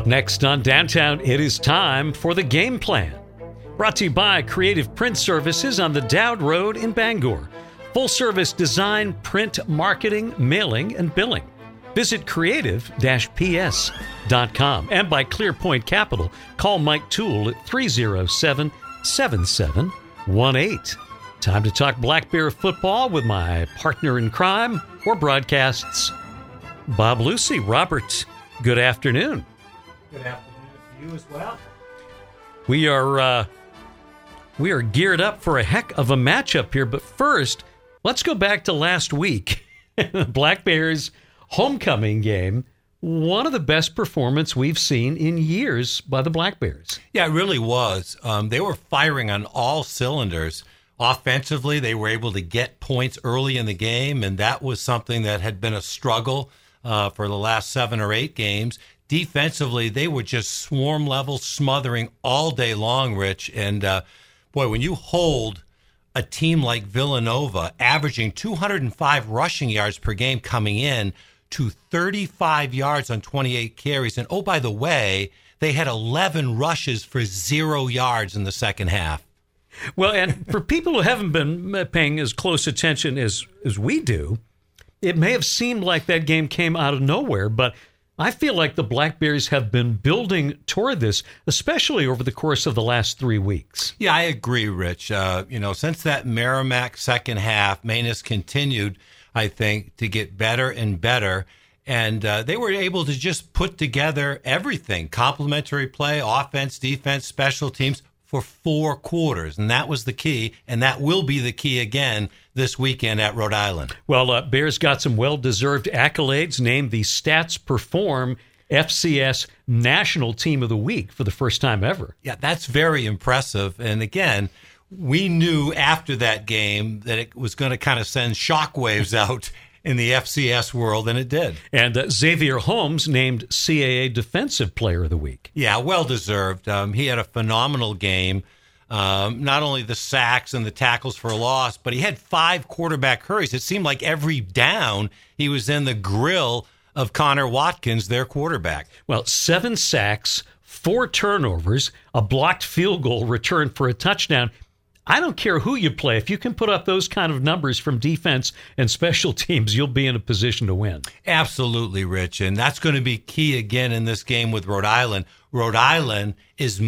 Up next on Downtown, it is time for the Game Plan. Brought to you by Creative Print Services on the Dowd Road in Bangor. Full-service design, print, marketing, mailing, and billing. Visit creative-ps.com. And by ClearPoint Capital. Call Mike Toole at 307-7718. Time to talk Black Bear football with my partner in crime for broadcasts, Bob Lucy. Robert, good afternoon. Good afternoon to you as well. We are geared up for a heck of a matchup here, but first, let's go back to last week. The Black Bears homecoming game, one of the best performances we've seen in years by the Black Bears. Yeah, it really was. They were firing on all cylinders. Offensively, they were able to get points early in the game, and that was something that had been a struggle for the last 7 or 8 games. Defensively, they were just swarm level, smothering all day long, Rich. And, boy, when you hold a team like Villanova averaging 205 rushing yards per game coming in to 35 yards on 28 carries, and, oh, by the way, they had 11 rushes for 0 yards in the second half. Well, and for people who haven't been paying as close attention as we do, it may have seemed like that game came out of nowhere, but I feel like the Black Bears have been building toward this, especially over the course of the last 3 weeks. Yeah, I agree, Rich. Since that Merrimack second half, Maine has continued, I think, to get better and better. And they were able to just put together everything, complementary play, offense, defense, special teams, for 4 quarters. And that was the key, and that will be the key again this weekend at Rhode Island. Well, Bears got some well-deserved accolades, named the Stats Perform FCS National Team of the Week for the first time ever. Yeah, that's very impressive. And again, we knew after that game that it was going to kind of send shockwaves out in the FCS world, and it did. And Xavier Holmes named CAA Defensive Player of the Week. Yeah, well-deserved. He had a phenomenal game. Not only the sacks and the tackles for loss, but he had 5 quarterback hurries. It seemed like every down he was in the grill of Connor Watkins, their quarterback. Well, 7 sacks, 4 turnovers, a blocked field goal return for a touchdown. I don't care who you play. If you can put up those kind of numbers from defense and special teams, you'll be in a position to win. Absolutely, Rich. And that's going to be key again in this game with Rhode Island. Rhode Island is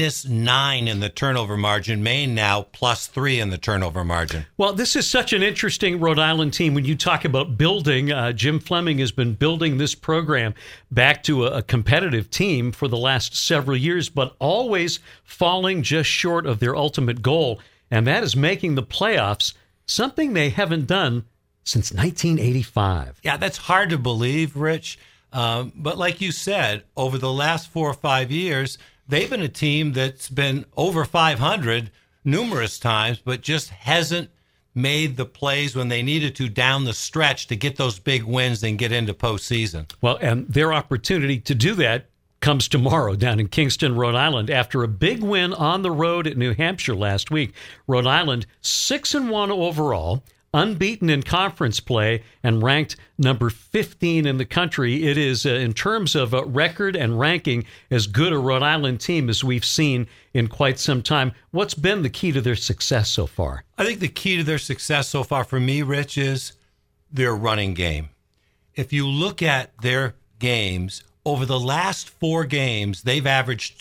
-9 in the turnover margin. Maine now +3 in the turnover margin. Well, this is such an interesting Rhode Island team. When you talk about building, Jim Fleming has been building this program back to a competitive team for the last several years, but always falling just short of their ultimate goal, and that is making the playoffs, something they haven't done since 1985. Yeah, that's hard to believe, Rich. But like you said, over the last 4 or 5 years, they've been a team that's been over 500 numerous times, but just hasn't made the plays when they needed to down the stretch to get those big wins and get into postseason. Well, and their opportunity to do that comes tomorrow down in Kingston, Rhode Island. After a big win on the road at New Hampshire last week, Rhode Island 6-1 overall, unbeaten in conference play, and ranked number 15 in the country. It is, in terms of record and ranking, as good a Rhode Island team as we've seen in quite some time. What's been the key to their success so far? I think the key to their success so far for me, Rich, is their running game. If you look at their games, over the last 4 games, they've averaged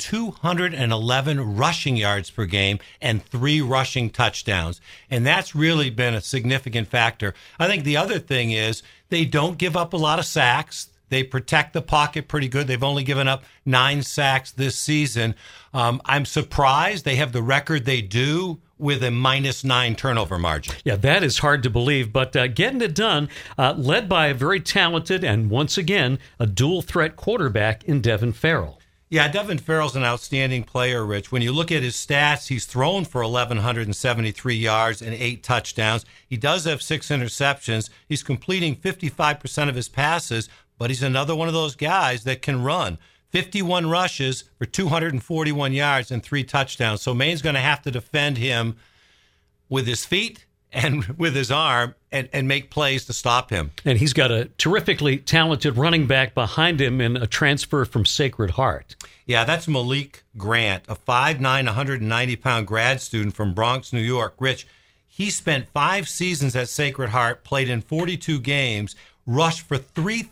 211 rushing yards per game and 3 rushing touchdowns. And that's really been a significant factor. I think the other thing is they don't give up a lot of sacks. They protect the pocket pretty good. They've only given up 9 sacks this season. I'm surprised they have the record they do with a -9 turnover margin. Yeah, that is hard to believe, but getting it done, led by a very talented and, once again, a dual-threat quarterback in Devin Farrell. Yeah, Devin Farrell's an outstanding player, Rich. When you look at his stats, he's thrown for 1,173 yards and 8 touchdowns. He does have 6 interceptions. He's completing 55% of his passes, but he's another one of those guys that can run. 51 rushes for 241 yards and 3 touchdowns. So Maine's going to have to defend him with his feet and with his arm and make plays to stop him. And he's got a terrifically talented running back behind him in a transfer from Sacred Heart. Yeah, that's Malik Grant, a 5'9", 190-pound grad student from Bronx, New York. Rich, he spent 5 seasons at Sacred Heart, played in 42 games, rushed for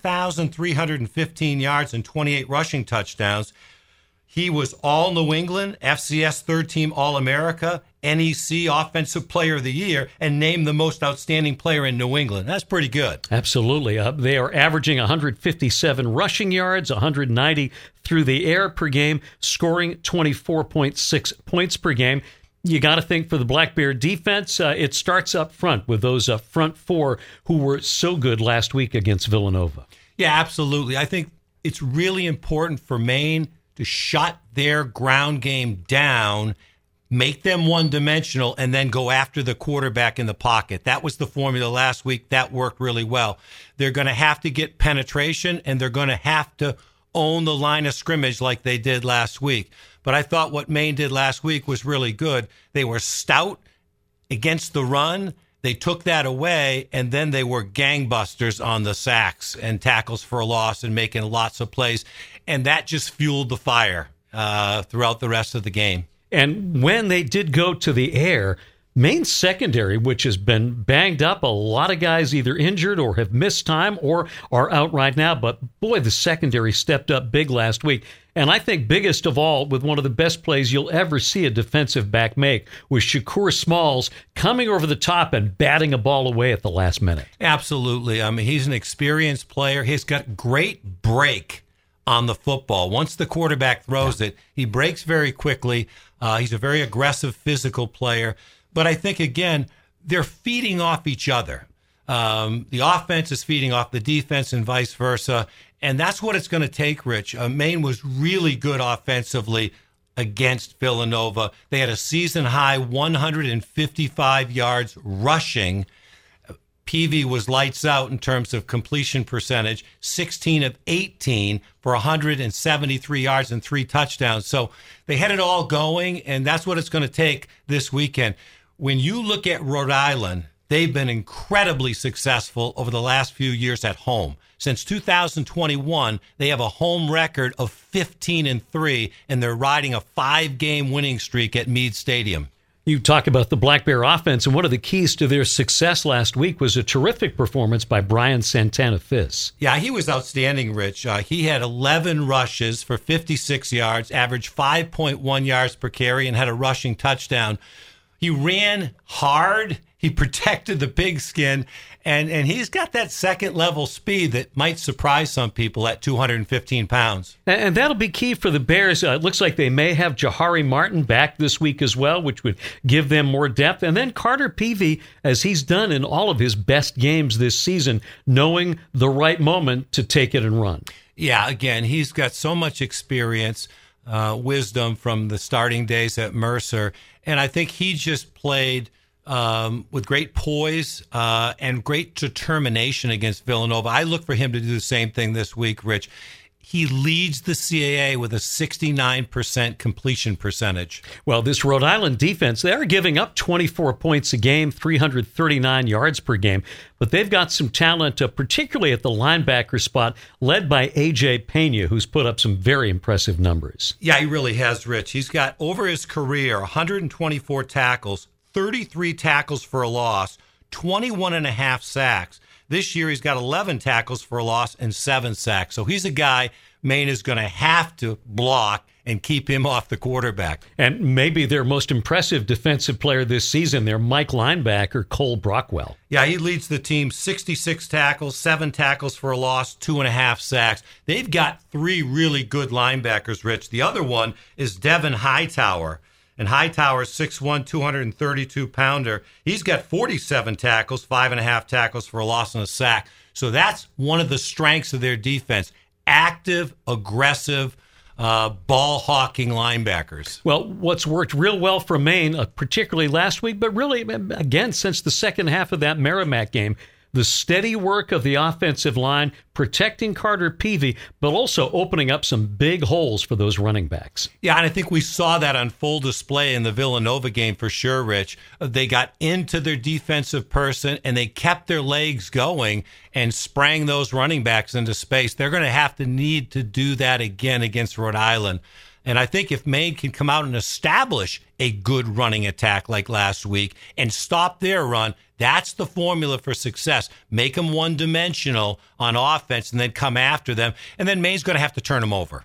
3,315 yards and 28 rushing touchdowns. He was all New England, FCS third-team All-America, NEC Offensive Player of the Year, and named the most outstanding player in New England. That's pretty good. Absolutely. They are averaging 157 rushing yards, 190 through the air per game, scoring 24.6 points per game. You got to think for the Black Bear defense, it starts up front with those front 4 who were so good last week against Villanova. Yeah, absolutely. I think it's really important for Maine to shut their ground game down, make them one-dimensional, and then go after the quarterback in the pocket. That was the formula last week. That worked really well. They're going to have to get penetration, and they're going to have to own the line of scrimmage like they did last week. But I thought what Maine did last week was really good. They were stout against the run. They took that away, and then they were gangbusters on the sacks and tackles for a loss and making lots of plays. And that just fueled the fire throughout the rest of the game. And when they did go to the air, Maine's secondary, which has been banged up, a lot of guys either injured or have missed time or are out right now. But boy, the secondary stepped up big last week. And I think biggest of all, with one of the best plays you'll ever see a defensive back make, was Shakur Smalls coming over the top and batting a ball away at the last minute. Absolutely. I mean, he's an experienced player. He's got great break on the football. Once the quarterback throws it, he breaks very quickly. He's a very aggressive, physical player. But I think, again, they're feeding off each other. The offense is feeding off the defense and vice versa. And that's what it's going to take, Rich. Maine was really good offensively against Villanova. They had a season-high 155 yards rushing. Peavy was lights out in terms of completion percentage, 16 of 18 for 173 yards and 3 touchdowns. So they had it all going, and that's what it's going to take this weekend. When you look at Rhode Island, they've been incredibly successful over the last few years at home. Since 2021, they have a home record of 15-3, and they're riding a 5-game winning streak at Meade Stadium. You talk about the Black Bear offense, and one of the keys to their success last week was a terrific performance by Brian Santana-Fis. Yeah, he was outstanding, Rich. He had 11 rushes for 56 yards, averaged 5.1 yards per carry, and had a rushing touchdown. He ran hard. He protected the pigskin, and he's got that second-level speed that might surprise some people at 215 pounds. And that'll be key for the Bears. It looks like they may have Jahari Martin back this week as well, which would give them more depth. And then Carter Peavy, as he's done in all of his best games this season, knowing the right moment to take it and run. Yeah, again, he's got so much experience, wisdom from the starting days at Mercer, and I think he just played with great poise and great determination against Villanova. I look for him to do the same thing this week, Rich. He leads the CAA with a 69% completion percentage. Well, this Rhode Island defense, they're giving up 24 points a game, 339 yards per game, but they've got some talent, particularly at the linebacker spot, led by A.J. Pena, who's put up some very impressive numbers. Yeah, he really has, Rich. He's got, over his career, 124 tackles, 33 tackles for a loss, 21 and a half sacks. This year, he's got 11 tackles for a loss and 7 sacks. So he's a guy Maine is going to have to block and keep him off the quarterback. And maybe their most impressive defensive player this season, their Mike linebacker, Cole Brockwell. Yeah, he leads the team, 66 tackles, 7 tackles for a loss, 2.5 sacks. They've got 3 really good linebackers, Rich. The other one is Devin Hightower. And Hightower's 6'1", 232-pounder. He's got 47 tackles, 5.5 tackles for a loss and a sack. So that's one of the strengths of their defense. Active, aggressive, ball-hawking linebackers. Well, what's worked real well for Maine, particularly last week, but really, again, since the second half of that Merrimack game, the steady work of the offensive line, protecting Carter Peavy, but also opening up some big holes for those running backs. Yeah, and I think we saw that on full display in the Villanova game for sure, Rich. They got into their defensive person, and they kept their legs going and sprang those running backs into space. They're going to need to do that again against Rhode Island. And I think if Maine can come out and establish a good running attack like last week and stop their run, that's the formula for success. Make them one-dimensional on offense and then come after them. And then Maine's going to have to turn them over.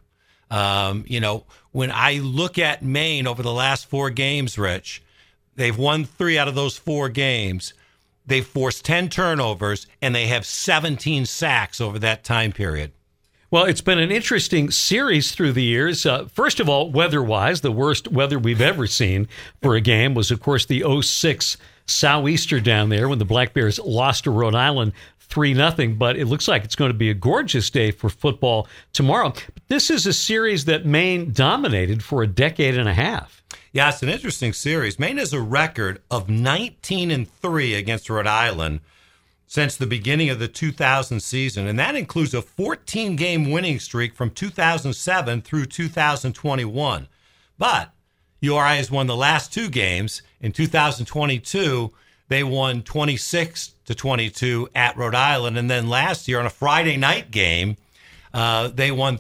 When I look at Maine over the last 4 games, Rich, they've won 3 out of those 4 games. They've forced 10 turnovers, and they have 17 sacks over that time period. Well, it's been an interesting series through the years. First of all, weather-wise, the worst weather we've ever seen for a game was, of course, the 2006 Sou'easter down there when the Black Bears lost to Rhode Island 3-0. But it looks like it's going to be a gorgeous day for football tomorrow. But this is a series that Maine dominated for a decade and a half. Yeah, it's an interesting series. Maine has a record of 19-3 against Rhode Island since the beginning of the 2000 season, and that includes a 14-game winning streak from 2007 through 2021. But URI has won the last 2 games. In 2022, they won 26-22 at Rhode Island, and then last year on a Friday night game, they won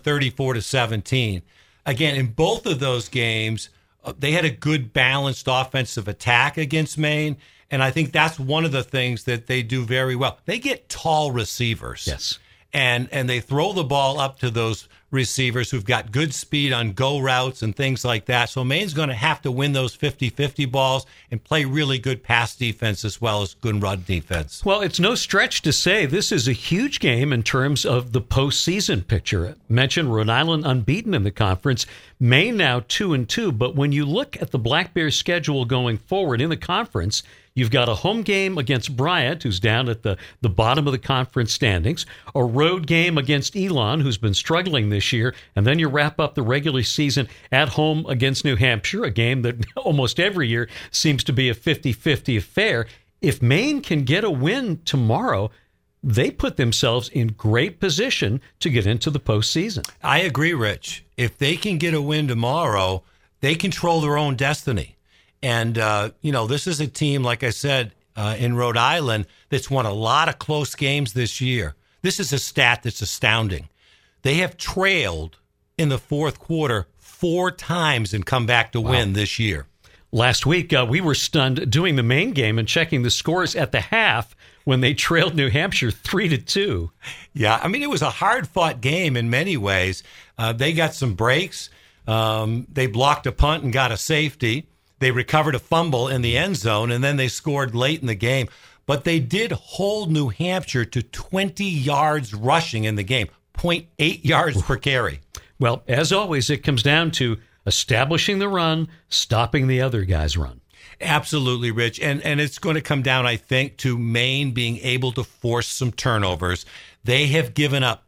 34-17. Again, in both of those games, they had a good balanced offensive attack against Maine. And I think that's one of the things that they do very well. They get tall receivers. Yes. And they throw the ball up to those receivers who've got good speed on go routes and things like that. So Maine's going to have to win those 50-50 balls and play really good pass defense as well as good run defense. Well, it's no stretch to say this is a huge game in terms of the postseason picture. I mentioned Rhode Island unbeaten in the conference, Maine now 2-2. But when you look at the Black Bears schedule going forward in the conference, you've got a home game against Bryant, who's down at the bottom of the conference standings, a road game against Elon, who's been struggling this year, and then you wrap up the regular season at home against New Hampshire, a game that almost every year seems to be a 50-50 affair. If Maine can get a win tomorrow, they put themselves in great position to get into the postseason. I agree, Rich. If they can get a win tomorrow, they control their own destiny. And, this is a team, like I said, in Rhode Island that's won a lot of close games this year. This is a stat that's astounding. They have trailed in the fourth quarter 4 times and come back to win this year. Last week, we were stunned doing the Maine game and checking the scores at the half when they trailed New Hampshire 3-2. Yeah, I mean, it was a hard-fought game in many ways. They got some breaks. They blocked a punt and got a safety. They recovered a fumble in the end zone, and then they scored late in the game. But they did hold New Hampshire to 20 yards rushing in the game, 0.8 yards per carry. Well, as always, it comes down to establishing the run, stopping the other guy's run. Absolutely, Rich. And it's going to come down, I think, to Maine being able to force some turnovers. They have given up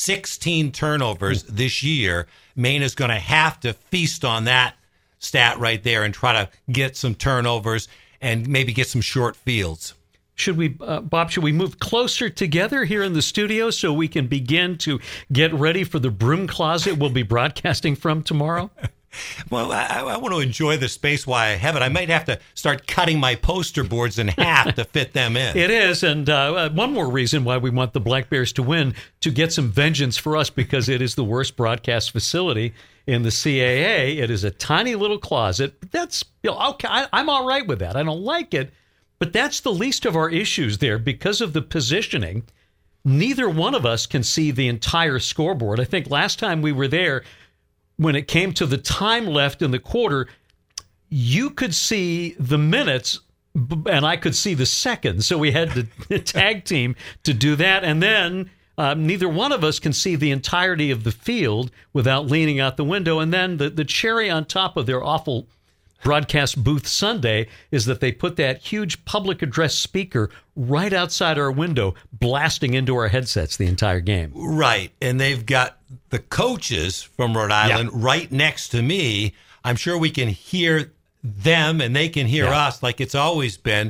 16 turnovers this year. Maine is going to have to feast on that stat right there and try to get some turnovers and maybe get some short fields. Should we, Bob, should we move closer together here in the studio so we can begin to get ready for the broom closet we'll be broadcasting from tomorrow? Well, I want to enjoy the space while I have it. I might have to start cutting my poster boards in half to fit them in. It is, and one more reason why we want the Black Bears to win, to get some vengeance for us, because it is the worst broadcast facility in the CAA. It is a tiny little closet. But that's okay. I'm all right with that. I don't like it, but that's the least of our issues there because of the positioning. Neither one of us can see the entire scoreboard. I think last time we were there, when it came to the time left in the quarter, you could see the minutes and I could see the seconds. So we had to tag team to do that. And then neither one of us can see the entirety of the field without leaning out the window. And then the cherry on top of their awful broadcast booth Sunday is that they put that huge public address speaker right outside our window, blasting into our headsets the entire game. Right. And they've got the coaches from Rhode Island right next to me. I'm sure we can hear them and they can hear us like it's always been.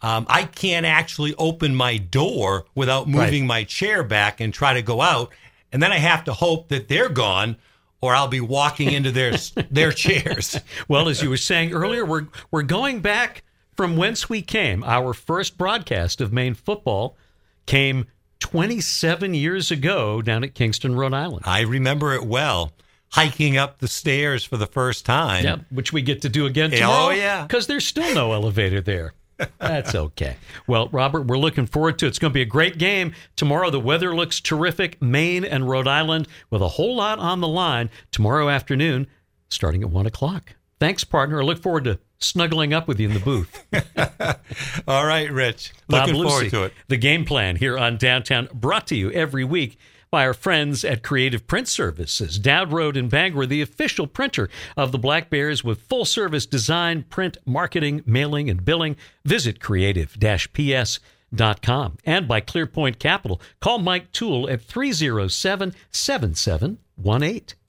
I can't actually open my door without moving my chair back and try to go out. And then I have to hope that they're gone, or I'll be walking into their chairs. Well, as you were saying earlier, we're going back from whence we came. Our first broadcast of Maine football came 27 years ago down at Kingston, Rhode Island. I remember it well. Hiking up the stairs for the first time. Yeah, which we get to do again tomorrow. Oh, yeah. Because there's still no elevator there. That's okay. Well, Robert, we're looking forward to it. It's going to be a great game. Tomorrow, the weather looks terrific. Maine and Rhode Island with a whole lot on the line tomorrow afternoon, starting at 1 o'clock. Thanks, partner. I look forward to snuggling up with you in the booth. All right, Rich. Bob Looking Lucy, forward to it. The Game Plan here on Downtown, brought to you every week by our friends at Creative Print Services, Dowd Road in Bangor, the official printer of the Black Bears with full-service design, print, marketing, mailing, and billing. Visit creative-ps.com. And by ClearPoint Capital. Call Mike Toole at 307-7718.